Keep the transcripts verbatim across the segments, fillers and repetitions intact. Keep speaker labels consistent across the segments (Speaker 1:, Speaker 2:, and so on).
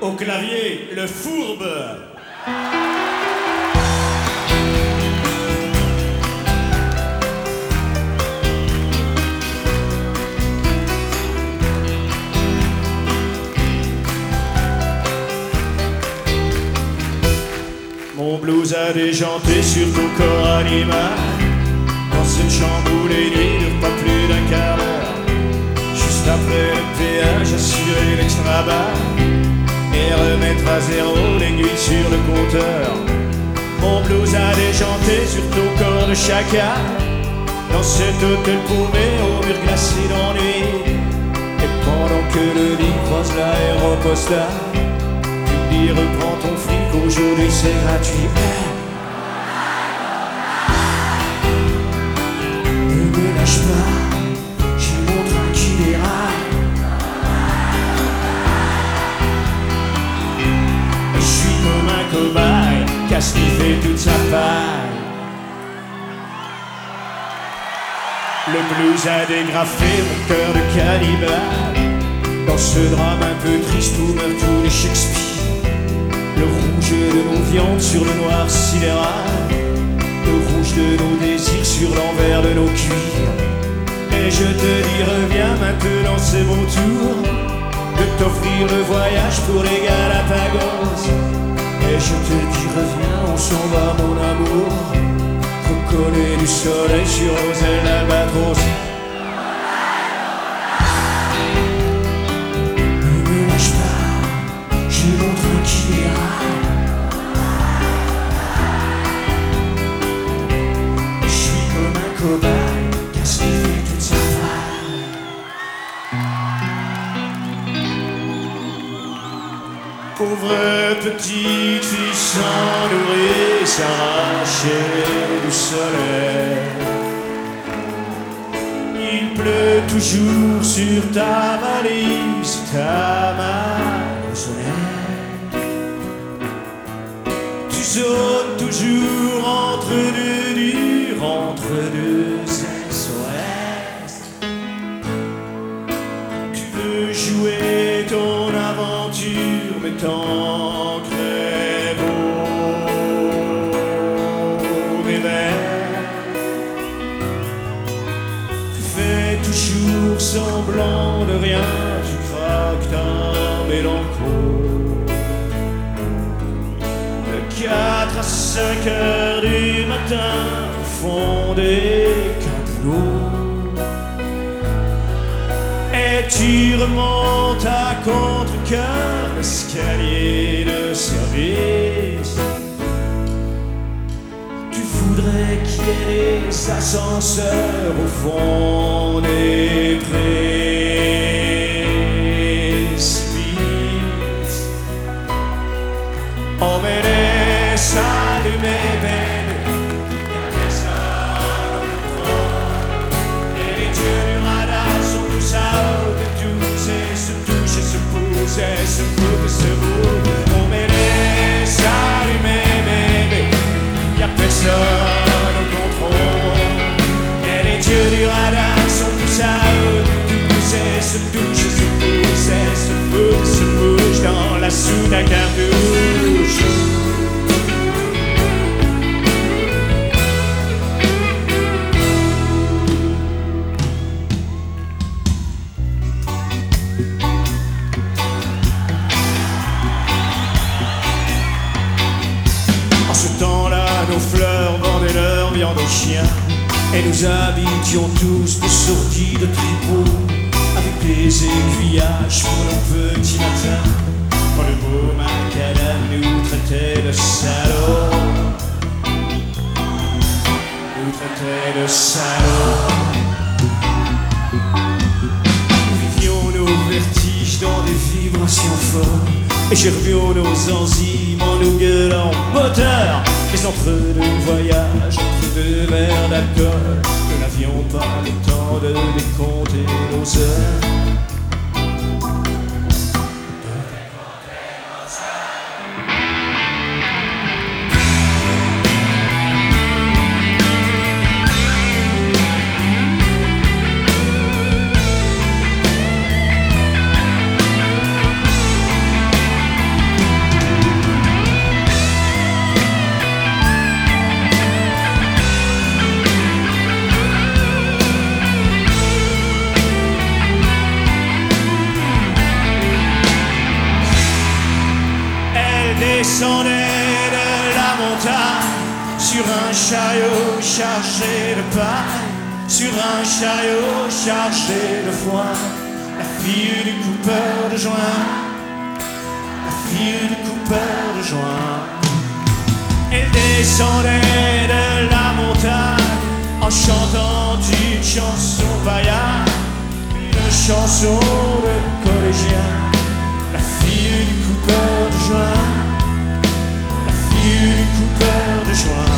Speaker 1: Au clavier, le fourbe. Mon blues a déjanté sur ton corps animal. Dans cette chambre où les nuits durent pas plus d'un quart d'heure. Juste après le péage, assurer l'extra-balle et remettre à zéro les nuits sur le compteur. Mon blues a déjanté sur ton corps de chacal. Dans cet hôtel paumé au mur glacé d'ennui. Et pendant que le lit croise l'aéropostale, tu me dis reprends ton fric, aujourd'hui c'est gratuit. Ne me lâche pas, j'ai mon train qui déraille. Je suis comme un cobaye qui a sniffé toute sa paille. Le blues a dégrafé mon cœur de cannibale. Dans ce drame un peu triste où meurt tout de Shakespeare. Le rouge de nos viandes sur le noir sidéral. Le rouge de nos désirs sur l'envers de nos cuirs. Et je te dis reviens maintenant c'est mon tour de t'offrir le voyage pour les Galapagos. Et je te dis reviens on s'en va mon amour, recoller du soleil sur nos ailes d'albatros. Ne me lâche pas, j'ai mon train qui déraille. Je suis comme un cobaye qui a sniffé toute sa faille. Pauvre petite fille sans nourrice, arrachée du soleil. Il pleut toujours sur ta valise, ta main au soleil. Tu zones toujours entre deux durs, entre deux S O S. Tu veux jouer ton aventure, mais t'en crèves au réveil. Tu fais toujours semblant de rien, tu craques ta mélancolie. De quatre à cinq heures du matin, au fond des cadeaux. Et tu remontes à contre-cœur l'escalier de service. Tu voudrais qu'il y ait des ascenseurs au fond des précipices. Oh mais laisse allumer bébé, y'a personne au contrôle. Et les dieux du radar sont tous à haut de tous et se touchent et se poussent et se coupent et se bougent. On met les allumer bébé, y'a personne au contrôle. Et les dieux du radar sont tous à haut de tous et se touchent et se poussent et se coupent et se bougent dans la soude à cartouche. Nos fleurs vendaient leur viande aux chiens. Et nous habitions tous des sourdis de tripots, avec des aiguillages pour nos petits matins. Quand le beau macadam nous traitait de salauds, nous traitait de salauds. Nous vivions nos vertiges dans des vibrations folles, et germions nos enzymes en nous gueulant moteur. Mais entre deux voyages, entre deux verres d'alcool, nous n'avions pas le temps de décompter nos heures. descendait de la montagne sur un chariot chargé de paille, sur un chariot chargé de foin. La fille du coupeur de joint, la fille du coupeur de joint. Elle descendait de la montagne en chantant une chanson païenne, une chanson de collégien. La fille du coupeur de joint, la fille du coupeur de joint.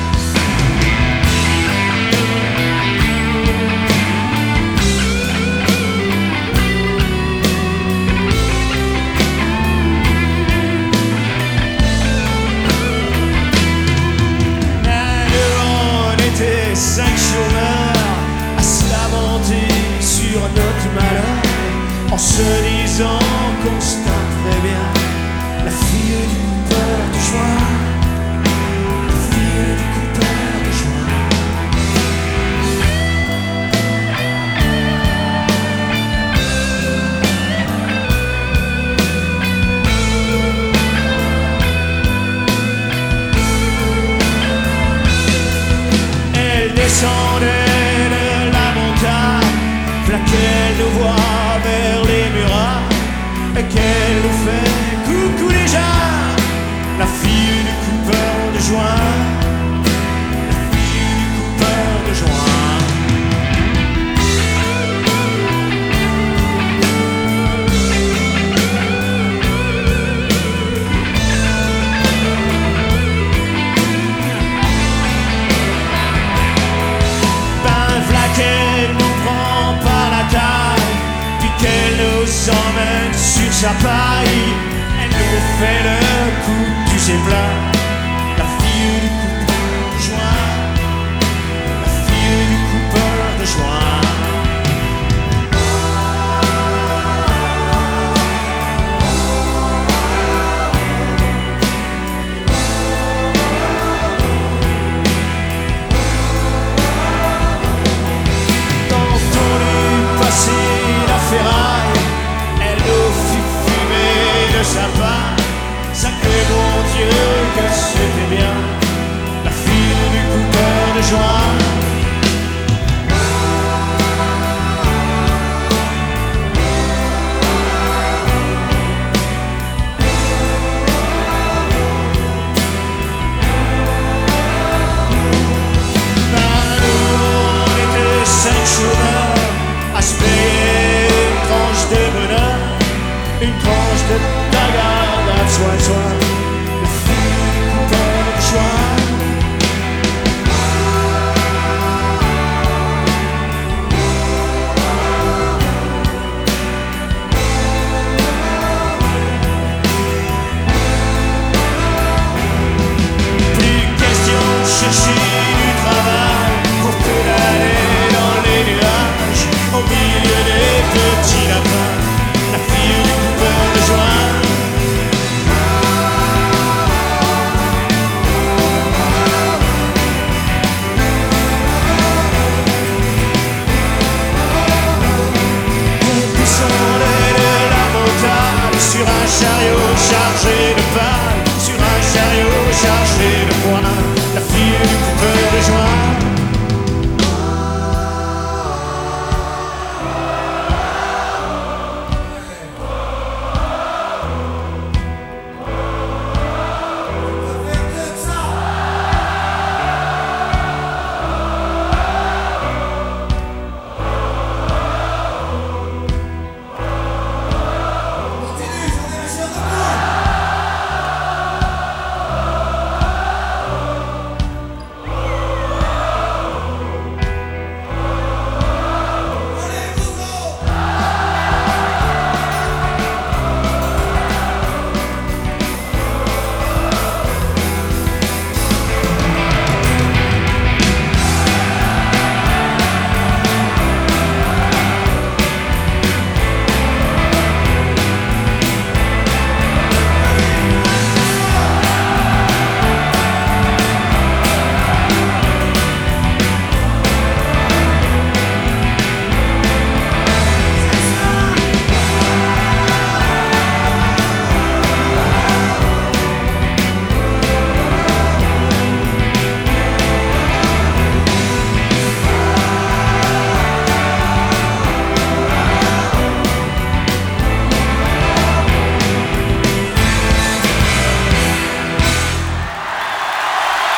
Speaker 1: Cinq chômeurs à se lamenter sur notre malheur, en se disant constant très bien. La fille du coupeur de joint, la fille du coupeur de joint. Descendait de la montagne, là qu'elle nous voit vers les murailles et qu'elle nous fait coucou déjà. La fille du coupeur de joint, la fille du coupeur de joint. Qu'elle nous prend par la taille, puis qu'elle nous emmène sur sa part.